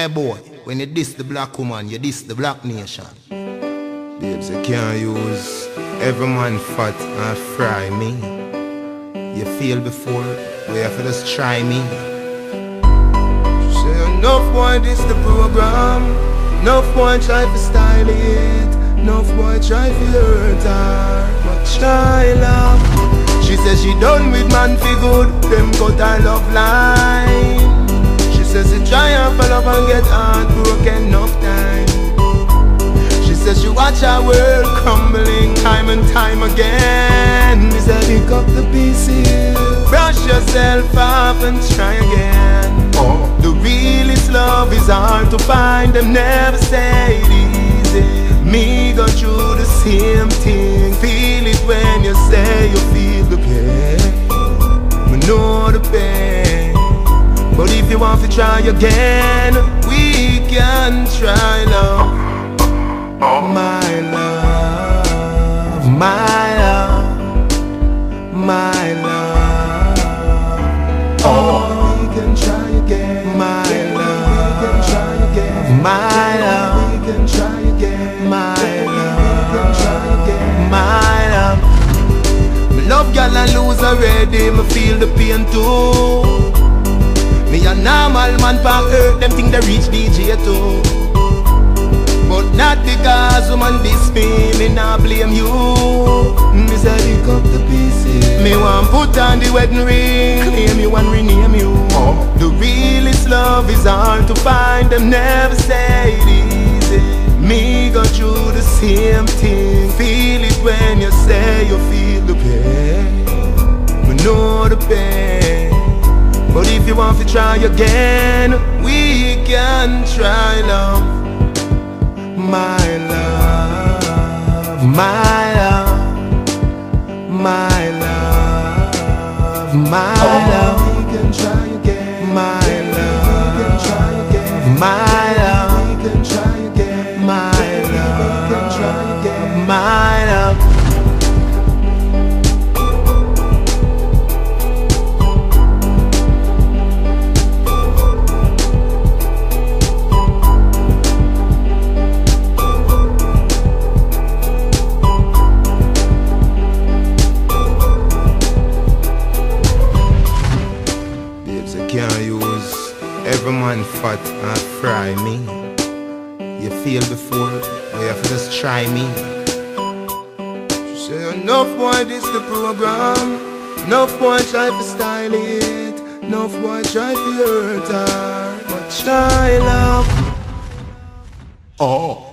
Hey boy, when you diss the black woman, you diss the black nation. Babes, you can't use every man fat and fry me. You feel before, we have to just try me. Say enough boy this the program, enough boy try to style it, enough boy try to hurt her, but try love. She says she done with man for good, them cut her love line. She says she try and fall up and get heartbroken enough time. She says she watch her world crumbling time and time again. She said pick up the pieces, brush yourself off and try again. Oh, the realest love is hard to find, them never say it easy. Me go through the same thing, feel it when you say you feel the pain. We know the pain, but if you want to try again, we can try love. My love, my love, my love. Oh, we can try again. My love, we can try again. My love, we can try again. My love, we can try again. My love. Me love girl and lose already. Me feel the pain too. Me a normal man pa earth, them think they reach DJ too. But not because woman diss me nah blame you. Me say pick up the pieces, me want put on the wedding ring, claim you and rename you. The realest love is hard to find, them never say it easy. Me go through the same thing, feel it when you say you feel the pain. Me know the pain, but if you want to try again, we can try love. My love, my love, my love, my love. We can try again. My love, we can try again. My love, we can try again. My love, we can try again. My love. Can't use every man fat and fry me. You feel before, you have to just try me. She say enough boy this the program, enough boy try to style it, enough boy try to hurt her, but try love. Oh.